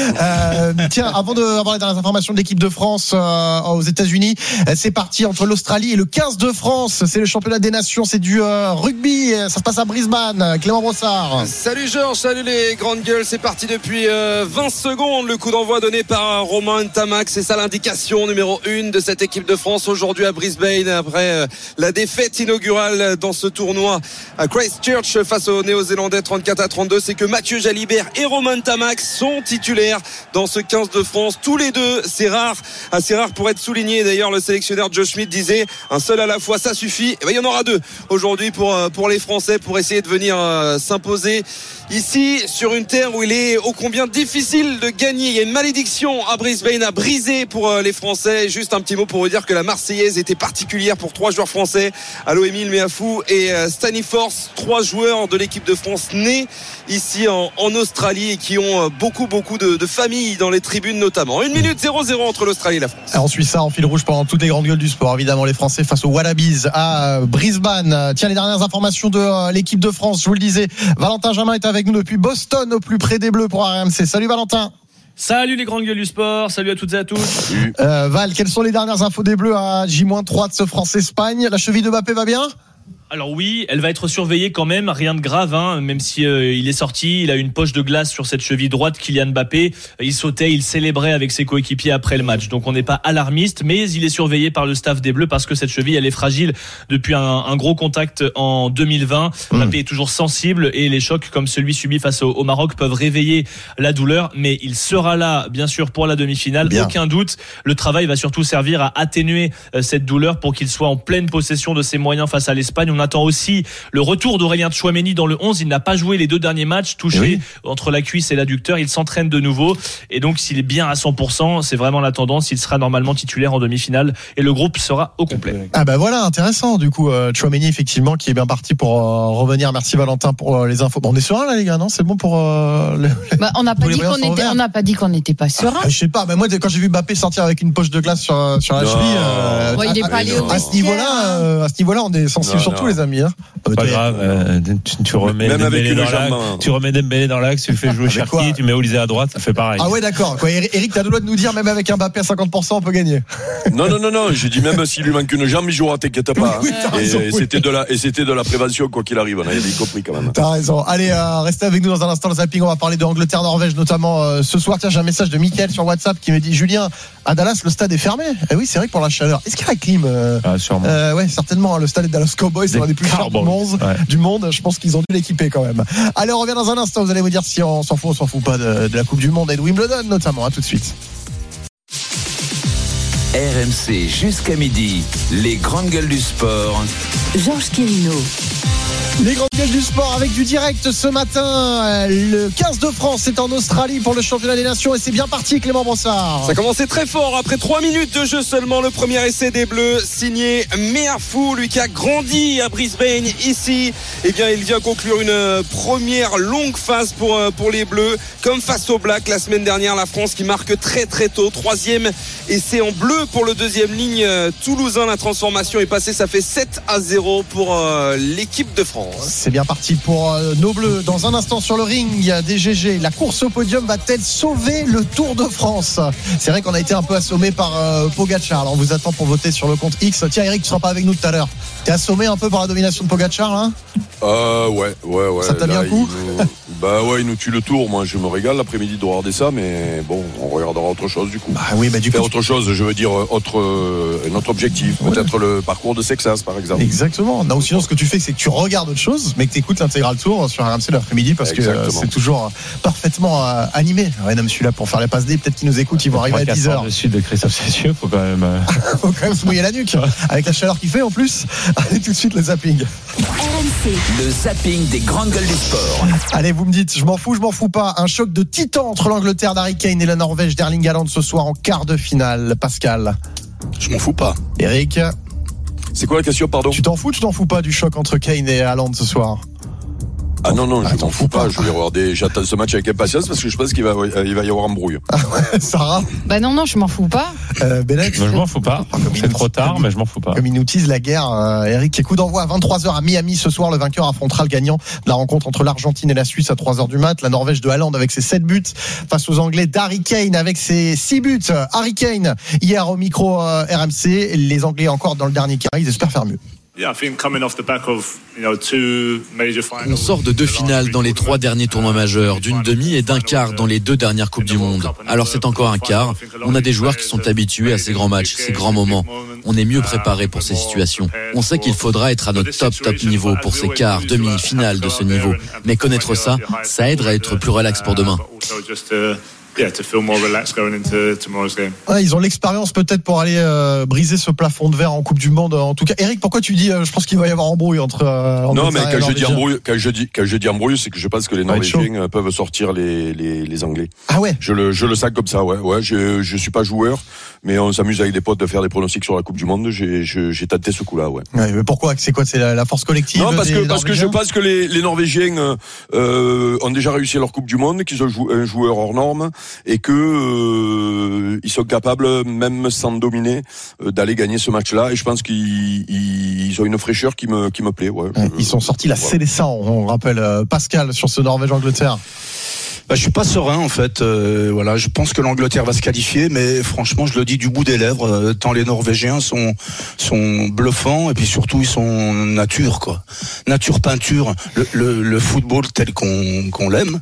euh, tiens, avant d'avoir les dernières informations de l'équipe de France euh, aux États-Unis, c'est parti entre l'Australie et le quinze de France. C'est le championnat des nations, c'est du euh, rugby. Ça se passe à Brisbane. Clément Brossard. Salut Georges, salut les grandes gueules. C'est parti depuis euh, vingt secondes. Le coup d'envoi donné par Romain Ntamak. C'est ça l'indication numéro une de cette équipe de France aujourd'hui à Brisbane après euh, la défaite inaugurale dans ce tournoi à Christchurch face aux Néo-Zélandais trente-quatre à trente-deux. C'est que Mathieu Jalibert et Romain Ntamak sont titulaires dans ce quinze de France. Tous les deux, c'est rare, assez rare pour être souligné. D'ailleurs, le sélectionneur Joe Schmidt disait un seul à la fois, ça suffit. Et ben, il y en aura deux aujourd'hui pour pour les Français pour essayer de venir euh, s'imposer ici sur une terre où il est ô combien difficile de gagner. Il y a une malédiction à Brisbane à briser pour euh, les Français. Juste un petit mot pour vous dire que la Marseillaise était particulière pour trois joueurs français, Allo Émile Meafou et euh, Stani Force, trois joueurs de l'équipe de France nés ici en, en Australie et qui ont euh, beaucoup beaucoup de, de familles dans les tribunes notamment. Une minute zéro zéro entre l'Australie et la France. Alors, on suit ça en fil rouge pendant toutes les grandes gueules du sport. Évidemment, les Français face aux Wallabies à Brisbane. Tiens, les dernières informations de l'équipe de France, je vous le disais, Valentin Jamin est avec nous depuis Boston, au plus près des Bleus pour R M C. Salut Valentin. Salut les grandes gueules du sport, salut à toutes et à tous. Euh, Val, quelles sont les dernières infos des Bleus à J trois de ce France-Espagne? La cheville de Mbappé va bien? Alors oui, elle va être surveillée quand même, rien de grave, hein, même si euh, il est sorti, il a une poche de glace sur cette cheville droite, Kylian Mbappé, il sautait, il célébrait avec ses coéquipiers après le match, donc on n'est pas alarmiste, mais il est surveillé par le staff des Bleus parce que cette cheville, elle est fragile depuis un, un gros contact en deux mille vingt. Mmh. Mbappé est toujours sensible et les chocs comme celui subi face au, au Maroc peuvent réveiller la douleur, mais il sera là, bien sûr, pour la demi-finale, bien. Aucun doute. Le travail va surtout servir à atténuer euh, cette douleur pour qu'il soit en pleine possession de ses moyens face à l'Espagne. On attend aussi le retour d'Aurélien Tchouaméni dans le onze. Il n'a pas joué les deux derniers matchs, touché oui. entre la cuisse et l'adducteur. Il s'entraîne de nouveau. Et donc, s'il est bien à cent pour cent, c'est vraiment la tendance. Il sera normalement titulaire en demi-finale et le groupe sera au complet. Ah ben voilà, intéressant. Du coup, euh, Tchouaméni, effectivement, qui est bien parti pour euh, revenir. Merci Valentin pour euh, les infos. Bon, on est serein là, les gars, non? C'est bon pour. Euh, les... bah, on n'a pas, pas dit qu'on n'était pas serein. Ah, je sais pas, mais moi, quand j'ai vu Mbappé sortir avec une poche de glace sur, sur la cheville, euh, ouais, il est à, pas allé au à ce niveau-là, euh, à ce niveau-là, on est sensible non, surtout, non. les amis. Hein. Pas grave, euh, tu, tu remets Dembélé dans l'axe, tu remets Dembélé dans l'axe, tu le fais jouer Cherki, tu mets Olysée à droite, ça fait pareil. Ah ouais, d'accord. Quoi, Eric, t'as le droit de nous dire, même avec un Mbappé à cinquante pour cent, on peut gagner. Non, non, non, non. J'ai dit même s'il lui manque une jambe, il jouera, t'inquiète pas. Oui, hein. raison, et, et oui. c'était de la, et c'était de la prévention, quoi qu'il arrive. On avait bien compris quand même. T'as raison. Allez, euh, restez avec nous dans un instant, le zapping. On va parler de Angleterre-Norvège, notamment euh, ce soir. Tiens, j'ai un message de Mickaël sur WhatsApp qui me dit Julien, à Dallas, le stade est fermé. Eh oui, c'est vrai que pour la chaleur. Est-ce qu'il y a la clim euh, Ah, sûrement. Euh, ouais, certainement. Le stade est Dallas Cowboys, c'est l'un des plus chers du monde. Ouais. Du monde. Je pense qu'ils ont dû l'équiper quand même. Allez, on revient dans un instant. Vous allez me dire si on s'en fout, on s'en fout pas de, de la Coupe du Monde et de Wimbledon, notamment. À tout de suite. R M C jusqu'à midi, les grandes gueules du sport. Georges Quirino. Les grandes gueules du sport avec du direct ce matin. Le quinze de France est en Australie pour le championnat des nations et c'est bien parti, Clément Brossard. Ça a commencé très fort après trois minutes de jeu seulement. Le premier essai des Bleus signé Meafou, lui qui a grandi à Brisbane ici. Eh bien, il vient conclure une première longue phase pour, pour les Bleus. Comme face aux Blacks la semaine dernière, la France qui marque très très tôt. Troisième essai en bleu pour le deuxième ligne toulousain. La transformation est passée, ça fait sept à zéro pour euh, l'équipe de France. France. C'est bien parti pour euh, nos Bleus. Dans un instant sur le ring des G G, la course au podium va-t-elle sauver le Tour de France? C'est vrai qu'on a été un peu assommé par euh, Pogacar. Alors on vous attend pour voter sur le compte X. Tiens Eric, tu seras pas avec nous tout à l'heure. T'es assommé un peu par la domination de Pogacar là? Euh, ouais, ouais, ouais. Ça t'a mis un coup nous... Bah ouais, il nous tue le Tour. Moi, je me régale l'après-midi de regarder ça, mais bon, on regardera autre chose du coup. Bah oui, bah du Faire coup. autre chose, je veux dire autre, euh, notre objectif, ouais. Peut-être le parcours de Sexas par exemple. Exactement. Non, ou sinon ce que tu fais, c'est que tu regardes autre chose, mais que tu écoutes l'intégral tour sur R M C l'après-midi parce Exactement. que euh, c'est toujours parfaitement euh, animé. Ouais, non, je suis là pour faire la passe D. Peut-être qu'ils nous écoutent, ils vont arriver à dix heures. Dessus de Christophe Cessieux, faut quand même. Euh... faut quand même se mouiller la nuque avec la chaleur qu'il fait en plus. Allez tout de suite le zapping. R M C, le zapping des grandes gueules du sport. Allez, vous me dites, je m'en fous, je m'en fous pas. Un choc de titan entre l'Angleterre d'Harry Kane et la Norvège d'Erling Haaland ce soir en quart de finale. Pascal. Je m'en fous pas. Eric. C'est quoi la question, pardon? Tu t'en fous ou tu t'en fous pas du choc entre Kane et Haaland ce soir? Ah non, non, je m'en fous pas. Je vais regarder, j'attends ce match avec impatience parce que je pense qu'il va, il va y avoir embrouille. Ah ouais, Sarah? Bah non, non, je m'en fous pas. Euh, Bennett? Moi, je m'en fous pas. C'est trop tard, mais je m'en fous pas. Comme il nous tease la guerre, euh, Eric, coup d'envoi à vingt-trois heures à Miami ce soir. Le vainqueur affrontera le gagnant de la rencontre entre l'Argentine et la Suisse à trois heures du mat. La Norvège de Haaland avec ses sept buts face aux Anglais d'Harry Kane avec ses six buts. Harry Kane, hier au micro euh, R M C, les Anglais encore dans le dernier carré, ils espèrent faire mieux. On sort de deux finales dans les trois derniers tournois majeurs, d'une demi et d'un quart dans les deux dernières Coupes du Monde. Alors c'est encore un quart. On a des joueurs qui sont habitués à ces grands matchs, ces grands moments. On est mieux préparé pour ces situations. On sait qu'il faudra être à notre top top niveau pour ces quarts, demi, finales de ce niveau. Mais connaître ça, ça aide à être plus relax pour demain. Yeah, to feel more relaxed going into tomorrow's game. Ouais, ils ont l'expérience peut-être pour aller euh, briser ce plafond de verre en Coupe du Monde. En tout cas, Eric, pourquoi tu dis euh, je pense qu'il va y avoir embrouille entre euh, Non, mais quand je dis embrouille, quand je dis quand je dis embrouille, c'est que je pense que les Norvégiens peuvent sortir les les les Anglais. Ah ouais. Je le je le sens comme ça, ouais, ouais. Je je suis pas joueur, mais on s'amuse avec des potes de faire des pronostics sur la Coupe du Monde. J'ai je, j'ai tenté ce coup-là, ouais. Ouais, mais pourquoi? C'est quoi? C'est la, la force collective? Non, parce que parce que je pense que les les Norvégiens euh, ont déjà réussi leur Coupe du Monde, qu'ils ont joué un joueur hors norme et que Euh, ils sont capables, même sans dominer, euh, d'aller gagner ce match-là. Et je pense qu'ils ils ont une fraîcheur qui me qui me plaît. Ouais, ouais, ils sont sortis la voilà. Célestin, on rappelle euh, Pascal sur ce Norvège-Angleterre. Bah, je suis pas serein en fait. Euh, voilà, je pense que l'Angleterre va se qualifier, mais franchement, je le dis du bout des lèvres. Euh, tant les Norvégiens sont sont bluffants et puis surtout ils sont nature quoi, nature peinture. Le, le, le football tel qu'on qu'on l'aime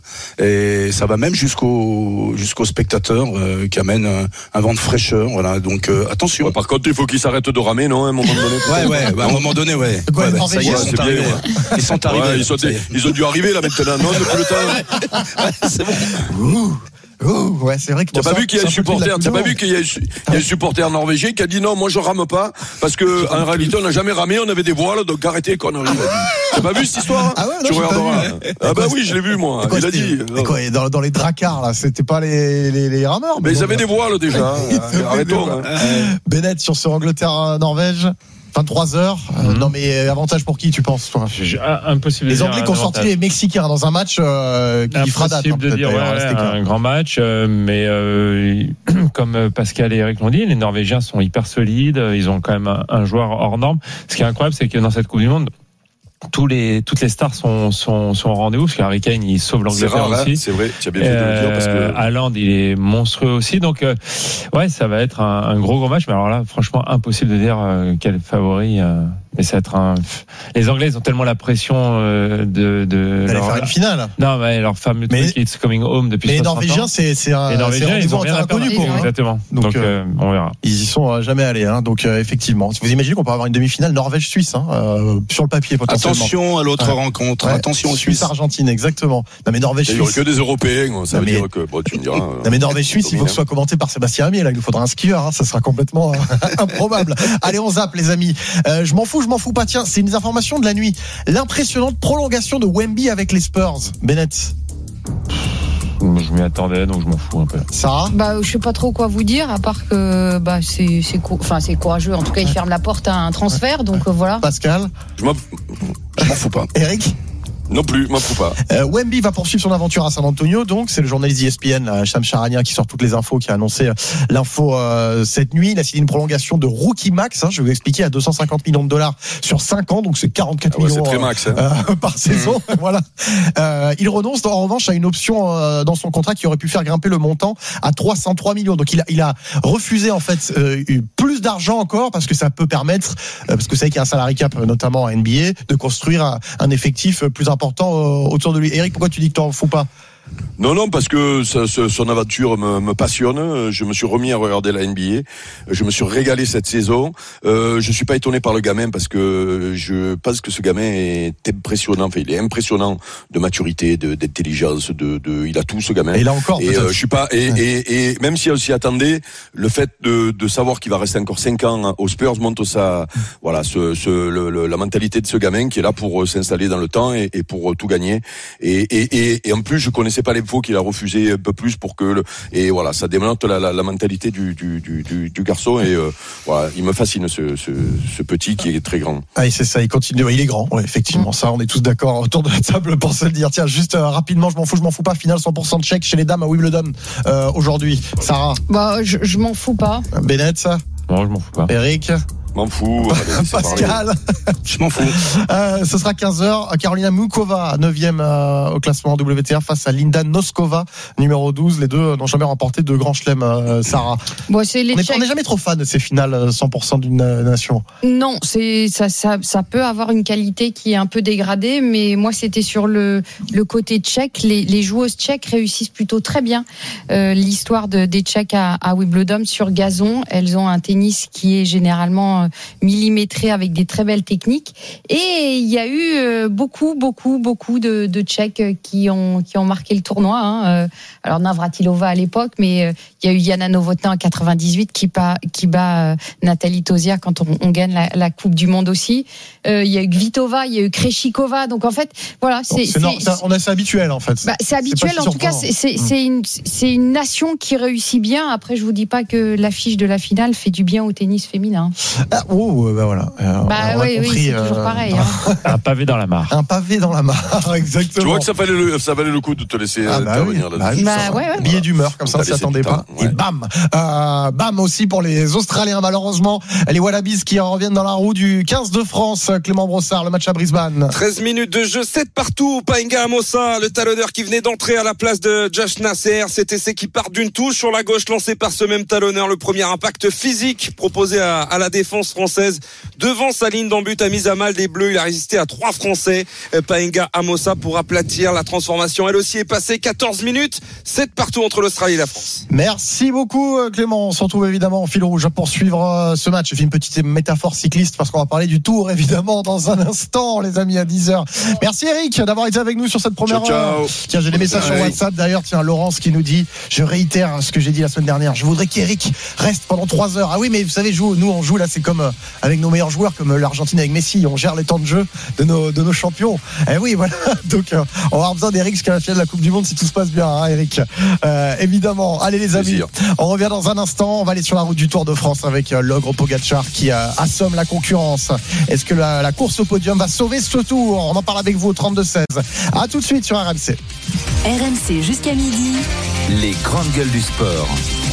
et ça va même jusqu'au jusqu'aux spectateurs euh, qui amènent un, un vent de fraîcheur. Voilà, donc euh, attention. Ouais, par contre, il faut qu'ils s'arrêtent de ramer, non, à un moment donné. ouais, ouais, bah, à un moment donné, ouais. Quoi, ouais bah, ça y est, ouais, ils sont arrivés. Ouais. Ils sont arrivés. Ouais, ils, sont des, ils ont dû arriver là maintenant, non, depuis le temps. C'est bon. Ouh. Ouh, ouais, c'est vrai que t'as pas vu qu'il y a un supporter, t'as pas vu qu'il y a, il y a un supporter norvégien qui a dit non, moi je rame pas parce que en réalité on n'a jamais ramé, on avait des voiles, donc arrêtez qu'on arrive. T'as pas vu cette histoire? Ah ouais, non, tu regarderas. Ah bah oui, je l'ai vu moi. Quoi, il a dit. Mais quoi, dans, dans les dracars là, c'était pas les les, les rameurs. Mais ils avaient des voiles déjà. Arrêtons. Bennett sur ce Angleterre-Norvège. vingt-trois heures. Mm-hmm. Euh, non, mais avantage pour qui, tu penses, toi? Impossible. Les Anglais qui ont sorti les Mexicains dans un match euh, qui impossible fera date. Impossible de dire, ouais, ouais, un grand match, euh, mais euh, comme Pascal et Eric l'ont dit, les Norvégiens sont hyper solides. Ils ont quand même un, un joueur hors norme. Ce qui est incroyable, c'est que dans cette Coupe du Monde, tous les toutes les stars sont sont sont au rendez-vous parce qu'Harry Kane il sauve l'Angleterre c'est rare, aussi. Là, c'est vrai, tu as bien fait de le dire parce que Haaland il est monstrueux aussi, donc euh, ouais ça va être un, un gros gros match. Mais alors là franchement impossible de dire euh, quel favori. Euh, mais ça va être un. Les Anglais ils ont tellement la pression euh, de de d'aller leur... faire une finale. Non mais leur fameux mais... truc It's Coming Home depuis. Mais les Norvégiens c'est c'est un. Les Norvégiens ils ont rien à perdre pour eux. Exactement. Donc, donc euh, on verra. Ils y sont euh, jamais allés, hein, donc euh, effectivement. Vous imaginez qu'on peut avoir une demi-finale Norvège-Suisse hein, euh, sur le papier potentiellement. Attention à l'autre ouais. rencontre. Ouais. Attention aux Suisse. Suisse-Argentine, exactement. Non mais Norvège-Suisse. Il n'y aurait que des Européens. Ça non, veut mais... dire que bon, tu me diras. Non mais Norvège-Suisse, il faut que ce soit commenté par Sébastien Amier. Là, il nous faudra un skieur. Hein, ça sera complètement improbable. Allez, on zappe, les amis. Euh, je m'en fous, je m'en fous pas. Tiens, c'est une information de la nuit. L'impressionnante prolongation de Wemby avec les Spurs. Bennett. Je m'y attendais, donc je m'en fous un peu. Sarah ? Bah, je sais pas trop quoi vous dire, à part que bah c'est c'est co- enfin c'est courageux. En tout cas, il ferme la porte à un transfert, donc euh, voilà. Pascal ? Je m'en, je m'en fous pas. Eric ? Non plus, m'en fous pas. Euh, Wemby va poursuivre son aventure à San Antonio, donc c'est le journaliste E S P N, là, Shams Charania, qui sort toutes les infos, qui a annoncé euh, l'info euh, cette nuit. Il a signé une prolongation de rookie max, hein, je vais vous expliquer, à deux cent cinquante millions de dollars sur cinq ans, donc c'est quarante-quatre ah ouais, millions c'est très max, hein. euh, par saison. Mmh. Voilà. Euh, il renonce en revanche à une option euh, dans son contrat qui aurait pu faire grimper le montant à trois cent trois millions. Donc il a, il a refusé en fait euh, plus d'argent encore parce que ça peut permettre, euh, parce que vous savez qu'il y a un salary cap notamment à N B A, de construire un, un effectif plus important euh, autour de lui. Eric, pourquoi tu dis que t'en fous pas? Non, non, parce que ça, ce, son aventure me, me passionne. Je me suis remis à regarder la N B A. Je me suis régalé cette saison. Euh, je suis pas étonné par le gamin parce que je pense que ce gamin est impressionnant. Enfin, il est impressionnant de maturité, de, d'intelligence, de, de, il a tout ce gamin. Et là encore. Et euh, je suis pas. Et, ouais. et, et même si on s'y attendait, le fait de, de savoir qu'il va rester encore cinq ans aux Spurs montre ça. Voilà, ce, ce, le, le, la mentalité de ce gamin qui est là pour s'installer dans le temps et, et pour tout gagner. Et, et, et, et en plus, je connaissais pas l'info qu'il a refusé un peu plus pour que le, et voilà, ça démontre la, la, la mentalité du, du, du, du, du garçon et euh, voilà, il me fascine ce, ce, ce petit qui est très grand. Ah, c'est ça, il continue, il est grand, ouais, effectivement, ça, on est tous d'accord autour de la table pour se le dire. Tiens, juste euh, rapidement, je m'en fous, je m'en fous pas, finale cent pour cent de chèque chez les dames à Wimbledon euh, aujourd'hui. Sarah. Bah, je, je m'en fous pas. Bennett, ça. Non, je m'en fous pas. Eric. M'en fous. Pascal. Je m'en fous. Euh, ce sera quinze heures. Carolina Mukova, neuvième euh, au classement W T A face à Linda Noskova, numéro douze. Les deux n'ont jamais remporté de grand chelem, euh, Sarah. Bon, c'est les on n'est jamais trop fan de ces finales cent pour cent d'une euh, nation. Non, c'est, ça, ça, ça peut avoir une qualité qui est un peu dégradée, mais moi, c'était sur le, le côté tchèque. Les, les joueuses tchèques réussissent plutôt très bien. Euh, l'histoire de, des Tchèques à, à Wimbledon sur gazon. Elles ont un tennis qui est généralement millimétré avec des très belles techniques, et il y a eu beaucoup beaucoup beaucoup de, de Tchèques qui ont qui ont marqué le tournoi, hein. Alors Navratilova à l'époque, mais il y a eu Jana Novotná en quatre-vingt-dix-huit qui bat qui bat Nathalie Tauziat quand on, on gagne la, la Coupe du Monde aussi. Euh, il y a eu Kvitova, il y a eu Krejcikova, donc en fait voilà, c'est, c'est, c'est, c'est on a c'est habituel en fait. Bah, c'est habituel, c'est en tout cas c'est c'est, c'est une c'est une nation qui réussit bien. Après, je vous dis pas que l'affiche de la finale fait du bien au tennis féminin. Ah, oh, bah voilà. Euh, bah oui, compris, oui, c'est euh... toujours pareil. Hein. Un pavé dans la mare. Un pavé dans la mare, exactement. Tu vois que ça valait le, ça valait le coup de te laisser ah bah intervenir oui, là-dessus. Bah, bah, ouais, ouais. Billet d'humeur, comme ça, on s'y attendait pas. Ouais. Et bam, euh, bam aussi pour les Australiens, malheureusement. Les Wallabies qui reviennent dans la roue du quinze de France. Clément Brossard, le match à Brisbane. treize minutes de jeu, sept partout. Paenga Amosa, le talonneur qui venait d'entrer à la place de Josh Nasser. Cet essai qui part d'une touche sur la gauche, lancé par ce même talonneur. Le premier impact physique proposé à, à la défense française. Devant sa ligne d'en but, a mis à mal des Bleus. Il a résisté à trois Français. Paenga Amosa pour aplatir la transformation. Elle aussi est passée. quatorze minutes. sept partout entre l'Australie et la France. Merci beaucoup Clément. On se retrouve évidemment en fil rouge pour suivre ce match. J'ai fait une petite métaphore cycliste parce qu'on va parler du Tour évidemment dans un instant, les amis, à dix heures. Merci Eric d'avoir été avec nous sur cette première ciao, heure. ciao. Tiens, j'ai des messages sur WhatsApp d'ailleurs. Tiens, Laurence qui nous dit, je réitère ce que j'ai dit la semaine dernière. Je voudrais qu'Eric reste pendant trois heures. Ah oui, mais vous savez, nous on joue là, c'est comme avec nos meilleurs joueurs, comme l'Argentine avec Messi. On gère les temps de jeu de nos, de nos champions. Eh oui, voilà. Donc, euh, on va avoir besoin d'Eric jusqu'à la finale de la Coupe du Monde si tout se passe bien, hein, Eric. Euh, évidemment. Allez, les amis. On revient dans un instant. On va aller sur la route du Tour de France avec euh, l'ogre Pogacar qui euh, assomme la concurrence. Est-ce que la, la course au podium va sauver ce tour? On en parle avec vous au trente-deux seize. À tout de suite sur R M C. R M C jusqu'à midi. Les grandes gueules du sport.